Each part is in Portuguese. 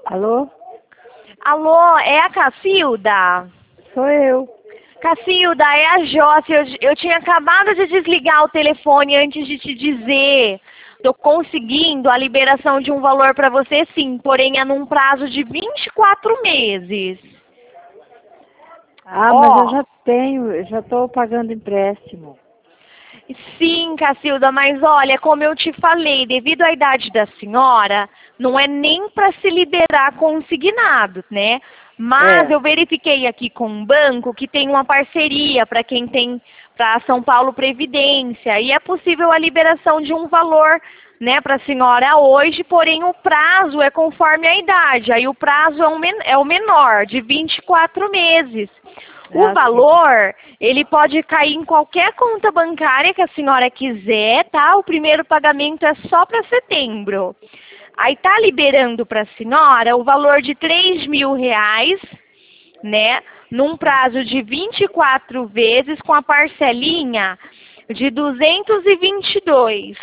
Alô? Alô, é a Cacilda? Sou eu. Cacilda, é a Josi. Eu tinha acabado de desligar o telefone antes de te dizer. Estou conseguindo a liberação de um valor para você, sim, porém é num prazo de 24 meses. Ah, mas eu Ó, já tenho, eu já estou pagando empréstimo. sim, Cacilda, mas olha, como eu te falei, devido à idade da senhora, não é nem para se liberar consignado, né? Mas É. eu verifiquei aqui com um banco que tem uma parceria para quem tem para São Paulo Previdência e é possível a liberação de um valor, né, para a senhora hoje, porém o prazo é conforme a idade. Aí o prazo é o menor, de 24 meses. O Sim. valor, ele pode cair em qualquer conta bancária que a senhora quiser, tá? O primeiro pagamento é só para setembro. Aí tá liberando para a senhora o valor de R$ 3.000, né? Num prazo de 24 vezes com a parcelinha de 222,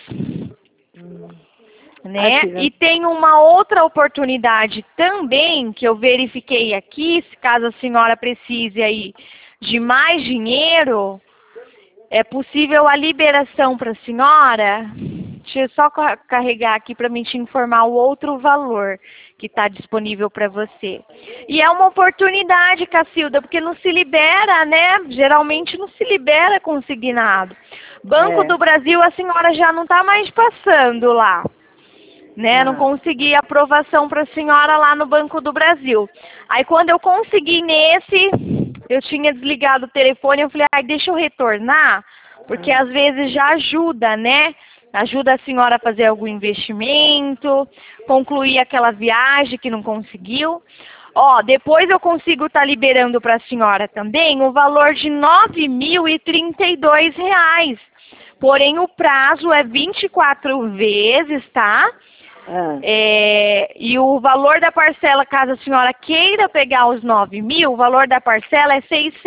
Ai, né? filha. E tem uma outra oportunidade também que eu verifiquei aqui, se caso a senhora precise aí de mais dinheiro, é possível a liberação para a senhora. Deixa eu só carregar aqui para me te informar o outro valor que está disponível para você. E é uma oportunidade, Cacilda, porque não se libera, né? Geralmente não se libera consignado. Banco É. do Brasil, a senhora já não está mais passando lá, né? Não Não. consegui aprovação para a senhora lá no Banco do Brasil. Aí quando eu consegui nesse, eu tinha desligado o telefone, eu falei, ai, deixa eu retornar, porque Ah. às vezes já ajuda, né? Ajuda a senhora a fazer algum investimento, concluir aquela viagem que não conseguiu. Ó, depois eu consigo estar liberando para a senhora também o valor de R$ 9.032. Porém, o prazo é 24 vezes, tá? Ah. E o valor da parcela, caso a senhora queira pegar os 9.000, o valor da parcela é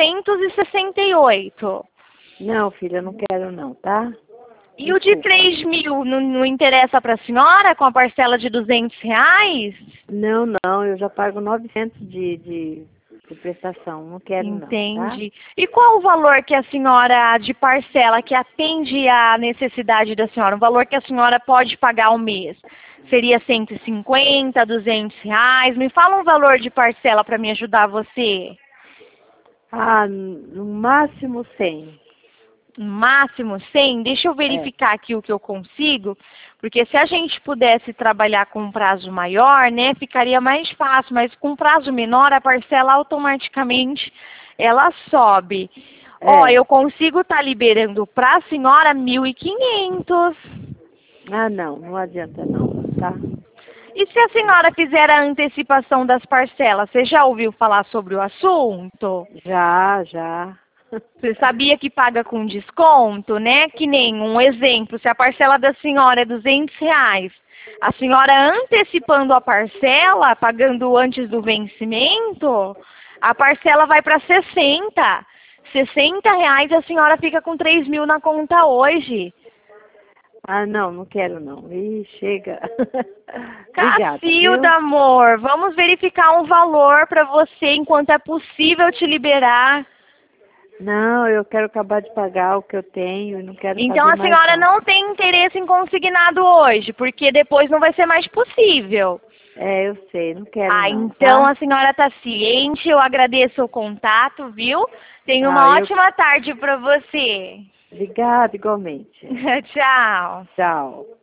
668. Não, filha, eu não quero não, tá? E o de Desculpa. 3.000 não interessa para a senhora com a parcela de R$ 200? Não, não, eu já pago 900 de prestação. Não quero não, tá? Entende. E qual o valor que a senhora de parcela que atende à necessidade da senhora? O valor que a senhora pode pagar ao mês? Seria 150, R$ 200? Me fala um valor de parcela para me ajudar você. Ah, no máximo 100. Máximo 100? Deixa eu É. verificar aqui o que eu consigo, porque se a gente pudesse trabalhar com um prazo maior, né, ficaria mais fácil, mas com um prazo menor, a parcela automaticamente ela sobe. Ó, É. eu consigo estar liberando para a senhora 1.500. Ah, não, não adianta não, tá? E se a senhora fizer a antecipação das parcelas, você já ouviu falar sobre o assunto? Já, já. Você sabia que paga com desconto, né? Que nem um exemplo, se a parcela da senhora é R$ 200, a senhora antecipando a parcela, pagando antes do vencimento, a parcela vai para 60. R$ 60 a senhora fica com 3.000 na conta hoje. Ah, não, não quero não. Ih, chega. Obrigada, Cacilda, viu? amor, vamos verificar um valor para você enquanto é possível te liberar. Não, eu quero acabar de pagar o que eu tenho e não quero Então fazer a mais senhora não. não tem interesse em consignado hoje, porque depois não vai ser mais possível. É, eu sei, não quero Ah, não, então tá? a senhora está ciente, eu agradeço o contato, viu? Tenha Ah, uma ótima tarde para você. Obrigada igualmente. Tchau. Tchau.